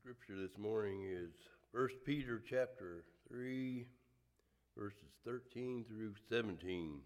Scripture this morning is 1 Peter chapter 3, verses 13 through 17.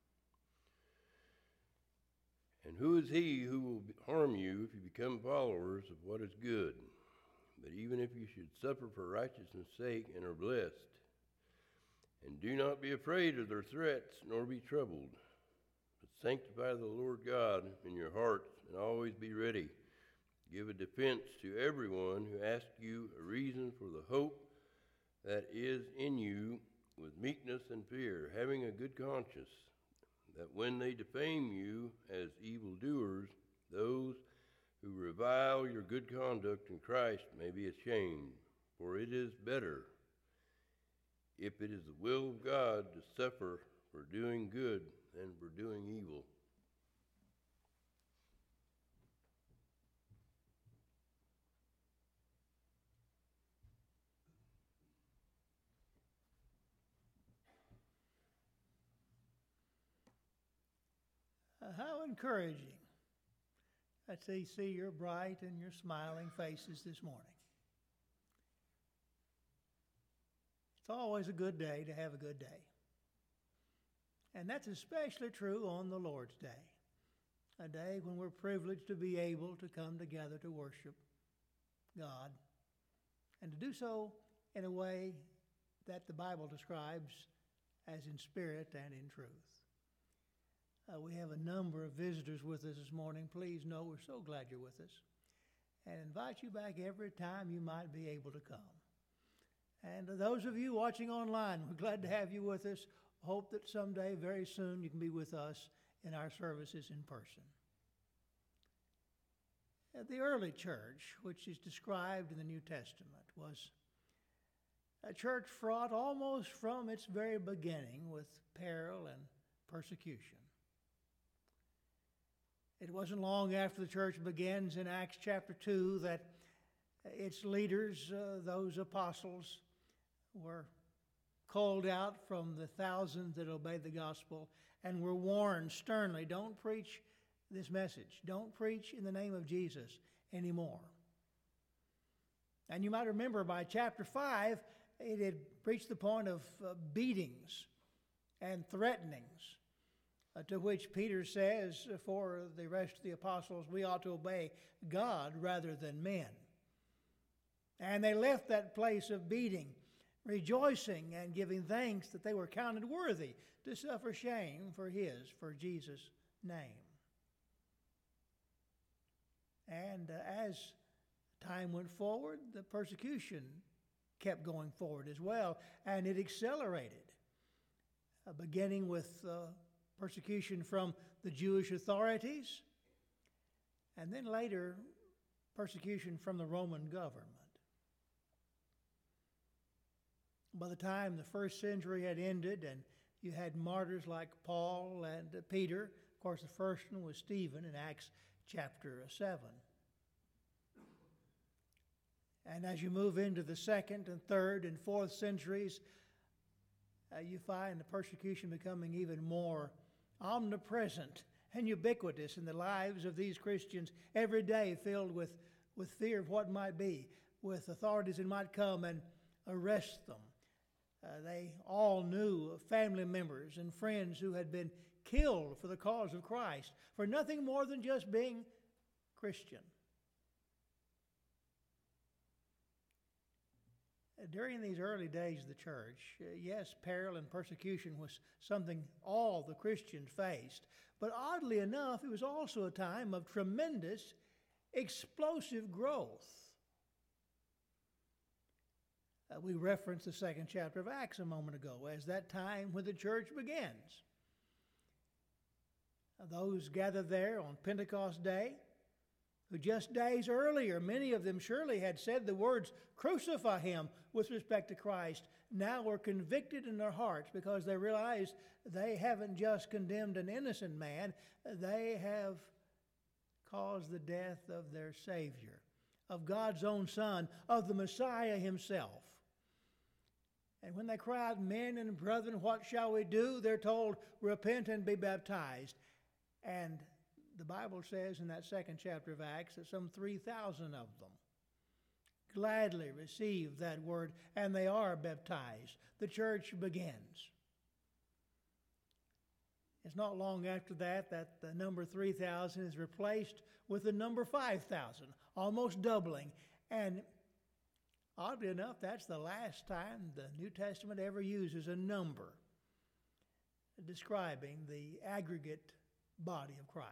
And who is he who will harm you if you become followers of what is good? But even if you should suffer for righteousness' sake and are blessed. And do not be afraid of their threats, nor be troubled. But sanctify the Lord God in your hearts, and always be ready. Give a defense to everyone who asks you a reason for the hope that is in you with meekness and fear, having a good conscience, that when they defame you as evildoers, those who revile your good conduct in Christ may be ashamed. For it is better, if it is the will of God, to suffer for doing good than for doing evil. How encouraging to see your bright and your smiling faces this morning. It's always a good day to have a good day. And that's especially true on the Lord's Day, a day when we're privileged to be able to come together to worship God and to do so in a way that the Bible describes as in spirit and in truth. We have a number of visitors with us this morning. Please know we're so glad you're with us and invite you back every time you might be able to come. And to those of you watching online, we're glad to have you with us. Hope that someday, very soon, you can be with us in our services in person. The early church, which is described in the New Testament, was a church fraught almost from its very beginning with peril and persecution. It wasn't long after the church begins in Acts chapter 2 that its leaders, those apostles, were called out from the thousands that obeyed the gospel and were warned sternly, don't preach this message. Don't preach in the name of Jesus anymore. And you might remember by chapter 5, it had reached the point of beatings and threatenings, to which Peter says, for the rest of the apostles, we ought to obey God rather than men. And they left that place of beating, rejoicing and giving thanks that they were counted worthy to suffer shame for Jesus' name. And as time went forward, the persecution kept going forward as well, and it accelerated, beginning with persecution from the Jewish authorities, and then later persecution from the Roman government. By the time the first century had ended and you had martyrs like Paul and Peter, of course the first one was Stephen in Acts chapter 7. And as you move into the second and third and fourth centuries, you find the persecution becoming even more omnipresent and ubiquitous in the lives of these Christians every day, filled with fear of what might be, with authorities that might come and arrest them. They all knew family members and friends who had been killed for the cause of Christ, for nothing more than just being Christian. During these early days of the church, yes, peril and persecution was something all the Christians faced. But oddly enough, it was also a time of tremendous, explosive growth. We referenced the second chapter of Acts a moment ago as that time when the church begins. Those gathered there on Pentecost Day, who just days earlier, many of them surely had said the words, crucify him, with respect to Christ, now were convicted in their hearts because they realized they haven't just condemned an innocent man, they have caused the death of their Savior, of God's own Son, of the Messiah himself. And when they cry out, men and brethren, what shall we do? They're told, repent and be baptized. And the Bible says in that second chapter of Acts that some 3,000 of them, gladly receive that word, and they are baptized. The church begins. It's not long after that the number 3,000 is replaced with the number 5,000, almost doubling. And oddly enough, that's the last time the New Testament ever uses a number describing the aggregate body of Christ.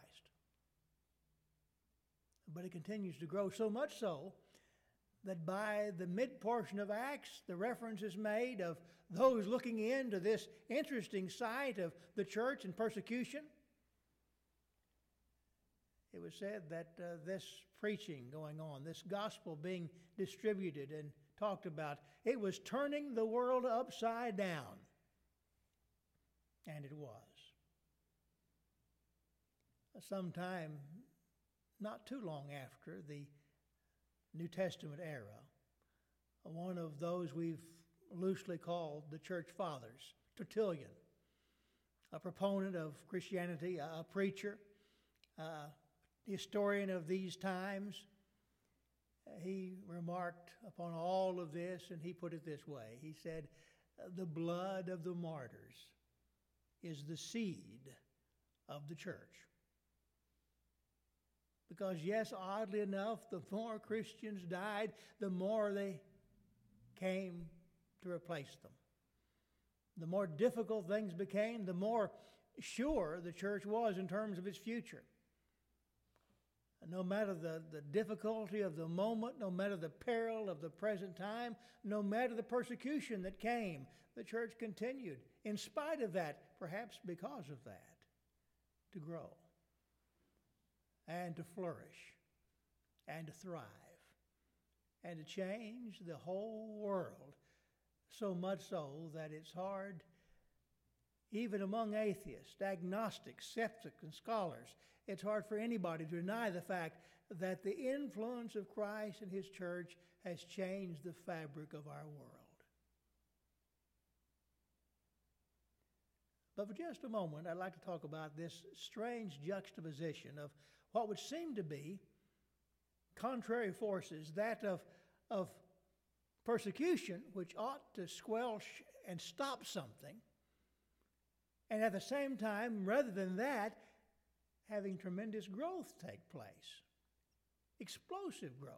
But it continues to grow, so much so that by the mid-portion of Acts, the reference is made of those looking into this interesting sight of the church and persecution. It was said that this preaching going on, this gospel being distributed and talked about, it was turning the world upside down. And it was. Sometime not too long after the New Testament era, one of those we've loosely called the Church Fathers, Tertullian, a proponent of Christianity, a preacher, historian of these times, he remarked upon all of this, and he put it this way. He said, "The blood of the martyrs is the seed of the church." Because yes, oddly enough, the more Christians died, the more they came to replace them. The more difficult things became, the more sure the church was in terms of its future. No matter the difficulty of the moment, no matter the peril of the present time, no matter the persecution that came, the church continued, in spite of that, perhaps because of that, to grow and to flourish and to thrive and to change the whole world, so much so that it's hard, even among atheists, agnostics, skeptics, and scholars, it's hard for anybody to deny the fact that the influence of Christ and His church has changed the fabric of our world. But for just a moment, I'd like to talk about this strange juxtaposition of what would seem to be contrary forces, that of persecution, which ought to squelch and stop something, and at the same time, rather than that, having tremendous growth take place, explosive growth.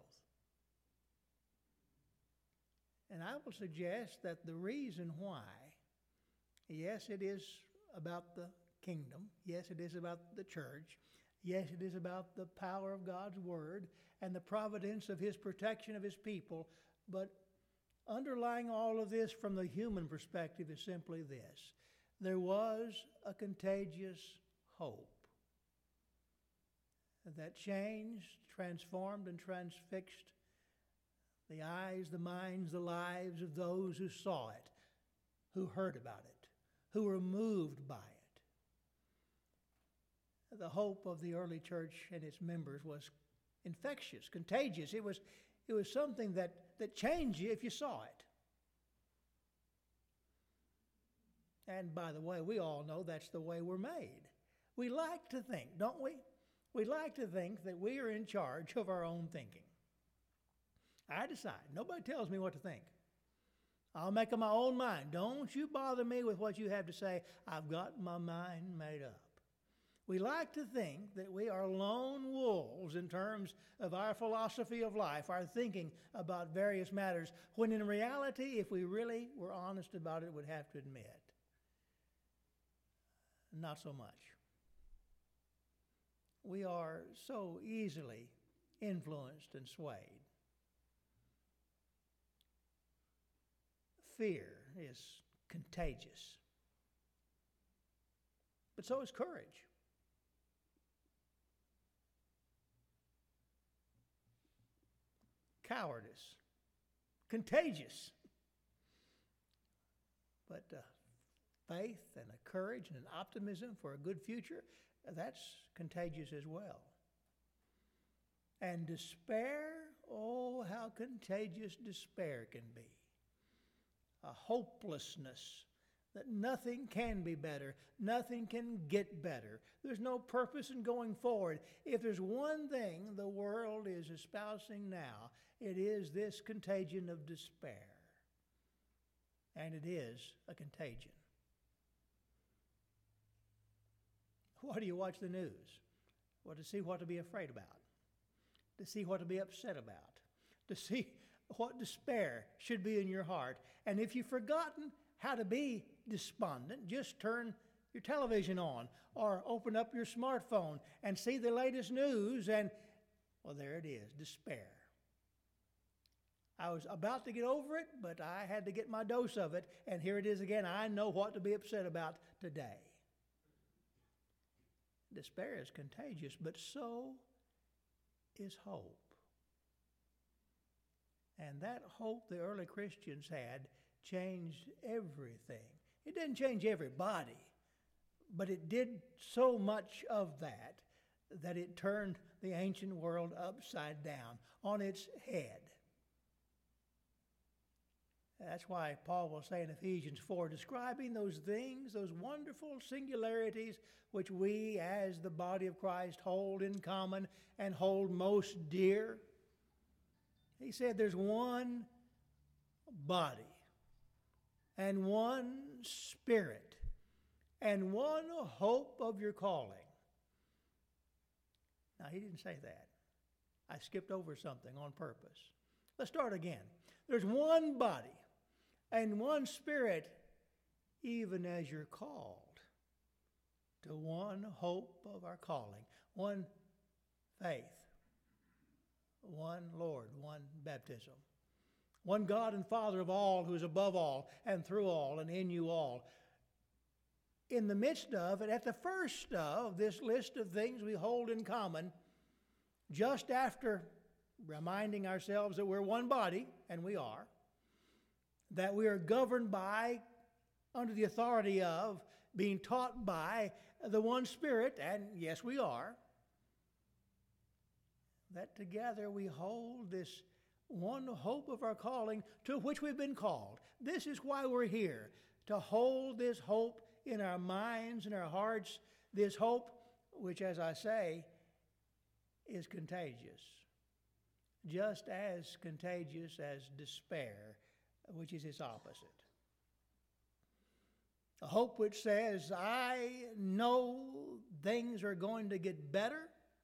And I will suggest that the reason why, yes, it is about the kingdom, yes, it is about the church, yes, it is about the power of God's word and the providence of His protection of His people, but underlying all of this from the human perspective is simply this: there was a contagious hope that changed, transformed, and transfixed the eyes, the minds, the lives of those who saw it, who heard about it, who were moved by it. The hope of the early church and its members was infectious, contagious. It was something that changed you if you saw it. And by the way, we all know that's the way we're made. We like to think, don't we? We like to think that we are in charge of our own thinking. I decide. Nobody tells me what to think. I'll make up my own mind. Don't you bother me with what you have to say. I've got my mind made up. We like to think that we are lone wolves in terms of our philosophy of life, our thinking about various matters, when in reality, if we really were honest about it, we'd have to admit, not so much. We are so easily influenced and swayed. Fear is contagious, but so is courage. Cowardice, contagious. But faith and a courage and an optimism for a good future, that's contagious as well. And despair, oh, how contagious despair can be. A hopelessness that nothing can be better, nothing can get better. There's no purpose in going forward. If there's one thing the world is espousing now, It is this contagion of despair. And it is a contagion. Why do you watch the news? Well, to see what to be afraid about, to see what to be upset about, to see what despair should be in your heart. And if you've forgotten how to be despondent, just turn your television on or open up your smartphone and see the latest news, and, well, there it is, despair. I was about to get over it, but I had to get my dose of it, and here it is again. I know what to be upset about today. Despair is contagious, but so is hope. And that hope the early Christians had changed everything. It didn't change everybody, but it did so much of that that it turned the ancient world upside down, on its head. That's why Paul will say in Ephesians 4, describing those things, those wonderful singularities which we as the body of Christ hold in common and hold most dear. He said there's one body and one Spirit and one hope of your calling. Now, he didn't say that. I skipped over something on purpose. Let's start again. There's one body and one Spirit, even as you're called to one hope of our calling, one faith, one Lord, one baptism, one God and Father of all, who is above all and through all and in you all. In the midst of and at the first of this list of things we hold in common, just after reminding ourselves that we're one body, and we are, that we are governed by, under the authority of, being taught by the one Spirit, and yes, we are, that together we hold this one hope of our calling to which we've been called. This is why we're here, to hold this hope in our minds and our hearts, this hope which, as I say, is contagious. Just as contagious as despair, which is its opposite. A hope which says, I know things are going to get better,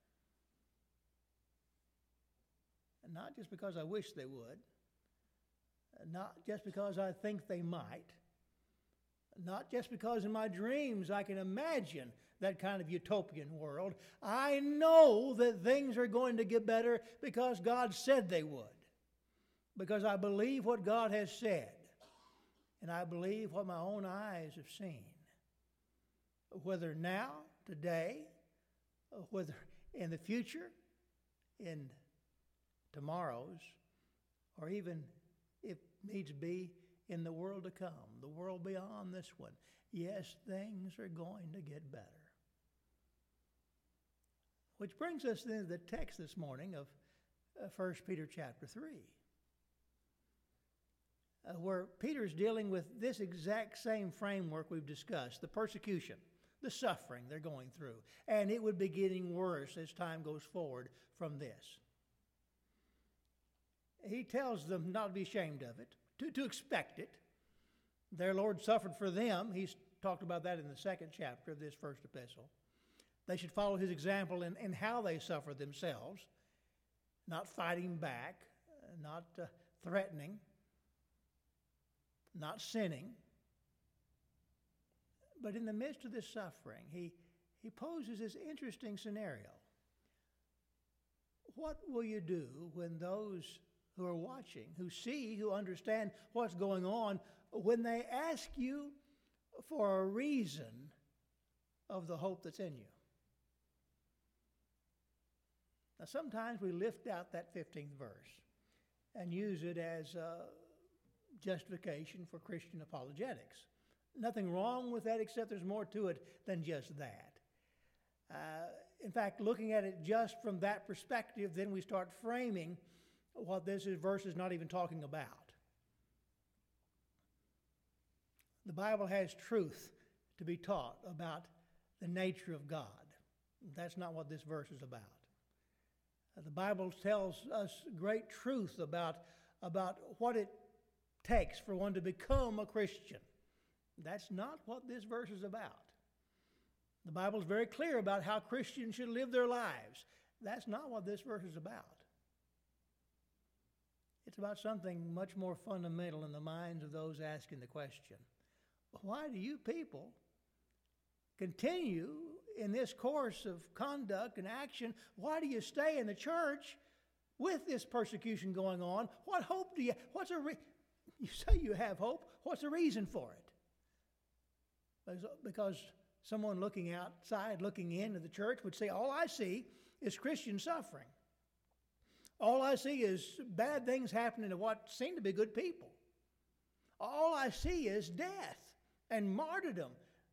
and not just because I wish they would, not just because I think they might, not just because in my dreams I can imagine that kind of utopian world. I know that things are going to get better because God said they would. Because I believe what God has said. And I believe what my own eyes have seen. Whether now, today, whether in the future, in tomorrow's, or even, if needs be, in the world to come, the world beyond this one. Yes, things are going to get better. Which brings us into the text this morning of 1 Peter chapter 3. Where Peter's dealing with this exact same framework we've discussed, the persecution, the suffering they're going through. And it would be getting worse as time goes forward from this. He tells them not to be ashamed of it, to expect it. Their Lord suffered for them. He's talked about that in the second chapter of this first epistle. They should follow his example in how they suffer themselves, not fighting back, not threatening, not sinning. But in the midst of this suffering, he poses this interesting scenario. What will you do when those who are watching, who see, who understand what's going on, when they ask you for a reason of the hope that's in you? Now, sometimes we lift out that 15th verse and use it as justification for Christian apologetics. Nothing wrong with that, except there's more to it than just that. In fact, looking at it just from that perspective, then we start framing what this verse is not even talking about. The Bible has truth to be taught about the nature of God. That's not what this verse is about. The Bible tells us great truth about what it takes for one to become a Christian. That's not what this verse is about. The Bible is very clear about how Christians should live their lives. That's not what this verse is about. It's about something much more fundamental in the minds of those asking the question. Why do you people continue in this course of conduct and action? Why do you stay in the church with this persecution going on? What hope do you, you say you have hope, what's the reason for it? Because someone looking outside, looking into the church would say, all I see is Christian suffering. All I see is bad things happening to what seem to be good people. All I see is death and martyrdom.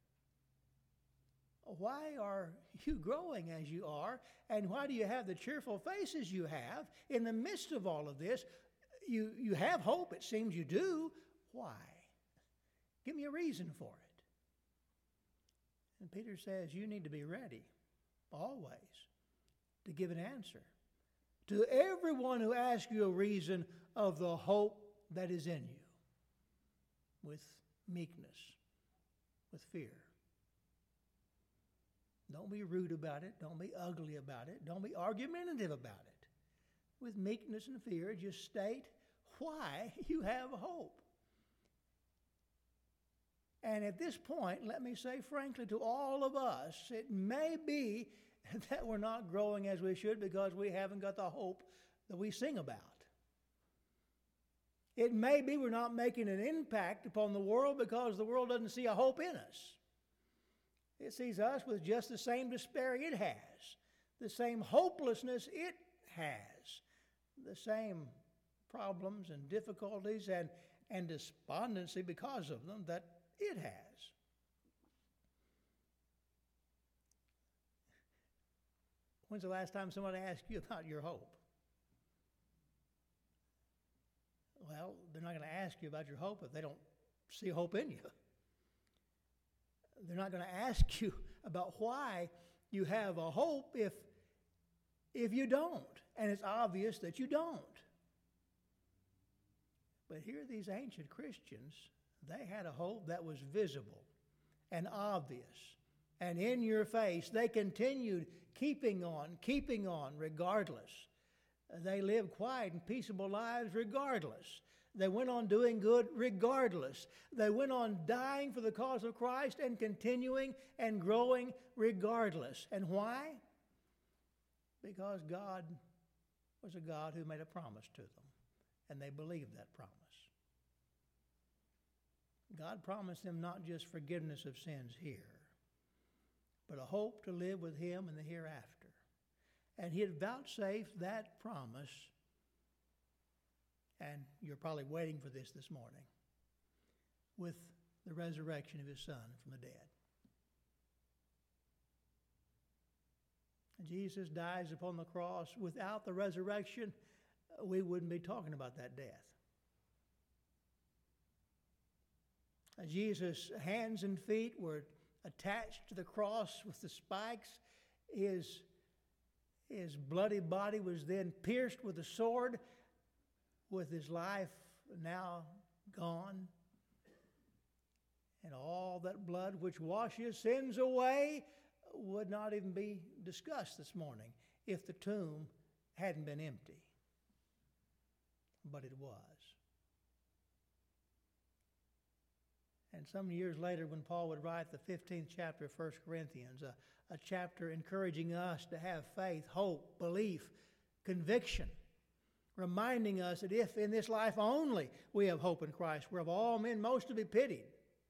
Why are you growing as you are? And why do you have the cheerful faces you have in the midst of all of this? You have hope, it seems you do. Why? Give me a reason for it. And Peter says you need to be ready, always, to give an answer to everyone who asks you a reason of the hope that is in you, with meekness, with fear. Don't be rude about it. Don't be ugly about it. Don't be argumentative about it. With meekness and fear, just state why you have hope. And at this point, let me say frankly to all of us, it may be that we're not growing as we should because we haven't got the hope that we sing about. It may be we're not making an impact upon the world because the world doesn't see a hope in us. It sees us with just the same despair it has, the same hopelessness it has, the same problems and difficulties and despondency because of them that it has. When's the last time somebody asked you about your hope? Well, they're not going to ask you about your hope if they don't see hope in you. They're not going to ask you about why you have a hope if you don't. And it's obvious that you don't. But here these ancient Christians, they had a hope that was visible and obvious and in your face. They continued keeping on regardless. They lived quiet and peaceable lives regardless. They went on doing good regardless. They went on dying for the cause of Christ and continuing and growing regardless. And why? Because God was a God who made a promise to them, and they believed that promise. God promised them not just forgiveness of sins here, but a hope to live with Him in the hereafter. And He had vouchsafed that promise, and you're probably waiting for this morning, with the resurrection of His Son from the dead. Jesus dies upon the cross. Without the resurrection, we wouldn't be talking about that death. Jesus' hands and feet were attached to the cross with the spikes. His bloody body was then pierced with a sword, with his life now gone. And all that blood which washes sins away would not even be discussed this morning if the tomb hadn't been empty. But it was. And some years later, when Paul would write the 15th chapter of 1 Corinthians, a chapter encouraging us to have faith, hope, belief, conviction, reminding us that if in this life only we have hope in Christ, we're of all men most to be pitied.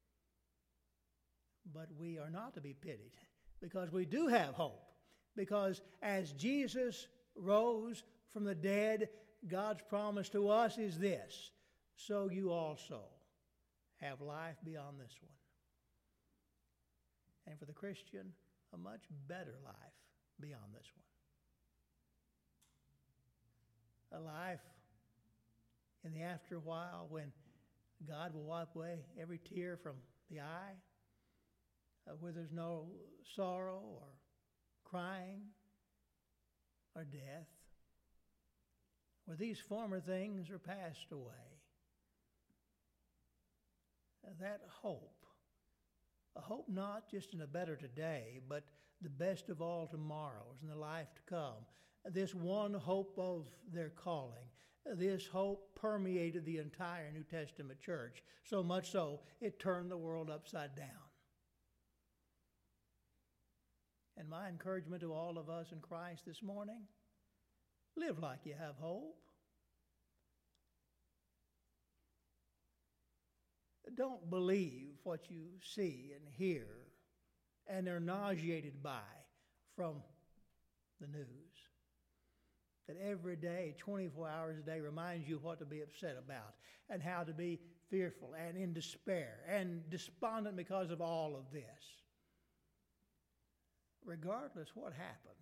But we are not to be pitied because we do have hope. Because as Jesus rose from the dead, God's promise to us is this: so you also have life beyond this one. And for the Christian, a much better life beyond this one. A life in the after while when God will wipe away every tear from the eye, where there's no sorrow or crying or death For these former things are passed away. That hope, a hope not just in a better today, but the best of all tomorrows and the life to come. This one hope of their calling, this hope permeated the entire New Testament church, so much so it turned the world upside down. And my encouragement to all of us in Christ this morning, live like you have hope. Don't believe what you see and hear and are nauseated by from the news. That every day, 24 hours a day, reminds you what to be upset about and how to be fearful and in despair and despondent because of all of this. Regardless what happens,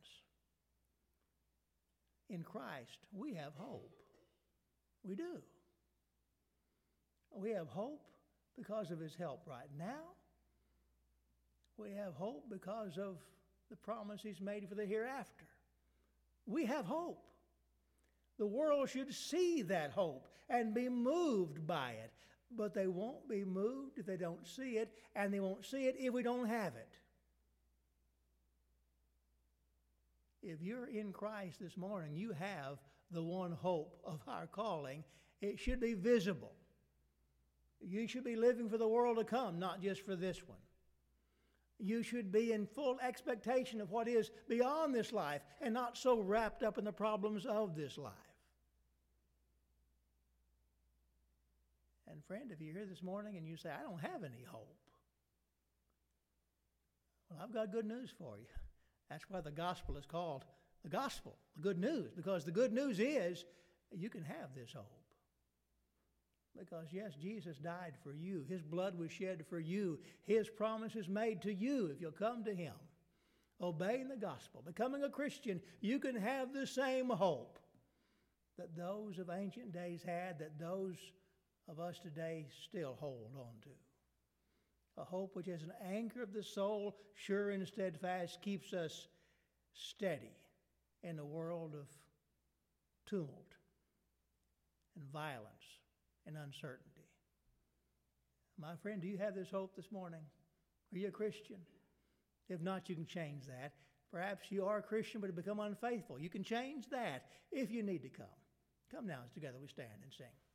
in Christ we have hope. We do. We have hope because of His help right now. We have hope because of the promise He's made for the hereafter. We have hope. The world should see that hope and be moved by it, but they won't be moved if they don't see it, and they won't see it if we don't have it. If you're in Christ this morning, you have the one hope of our calling. It should be visible. You should be living for the world to come, not just for this one. You should be in full expectation of what is beyond this life and not so wrapped up in the problems of this life. And friend, if you're here this morning and you say, I don't have any hope, well, I've got good news for you. That's why the gospel is called the gospel, the good news, because the good news is you can have this hope. Because yes, Jesus died for you. His blood was shed for you. His promise is made to you if you'll come to Him. Obeying the gospel, becoming a Christian, you can have the same hope that those of ancient days had, that those of us today still hold on to. A hope which is an anchor of the soul, sure and steadfast, keeps us steady in a world of tumult and violence and uncertainty. My friend, do you have this hope this morning? Are you a Christian? If not, you can change that. Perhaps you are a Christian but have become unfaithful. You can change that if you need to come. Come now, as together we stand and sing.